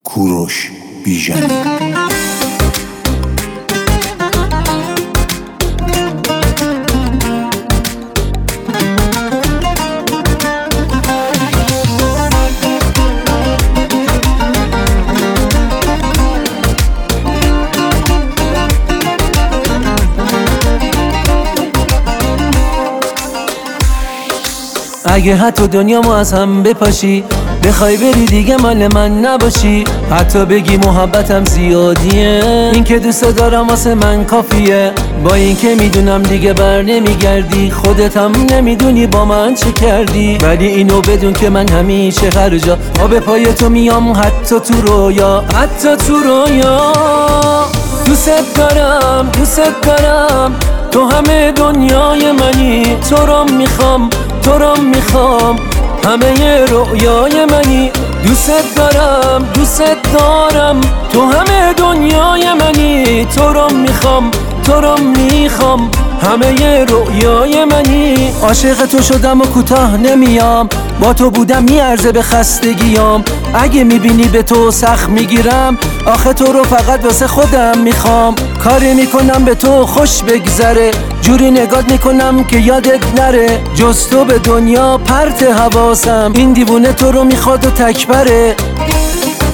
کوروش بیژن. اگه حتی دنیامو از هم بپاشی، بخوای بری دیگه مال من نباشی، حتی بگی محبتم زیادیه، این که دوست دارم واسه من کافیه. با این که میدونم دیگه بر نمیگردی، خودت هم نمیدونی با من چه کردی، ولی اینو بدون که من همیشه هر جا به پای تو میام، حتی تو رویا، حتی تو رویا. دوست دارم، دوست دارم، تو همه دنیای منی، تو رو میخوام، تو رو میخوام، همه رویای منی. دوست دارم، دوست دارم، تو همه دنیای منی، تو رو میخوام، تو رو میخوام، همه رویای منی. عاشق تو شدم و کوتاه نمیام، با تو بودم میارزه به خستگیام. اگه میبینی به تو سخت میگیرم، آخه تو رو فقط واسه خودم میخوام. کاری میکنم به تو خوش بگذره، جوری نگات میکنم که یادت نره، جز تو به دنیا پرت حواسم. این دیوونه تو رو میخواد و تکبره،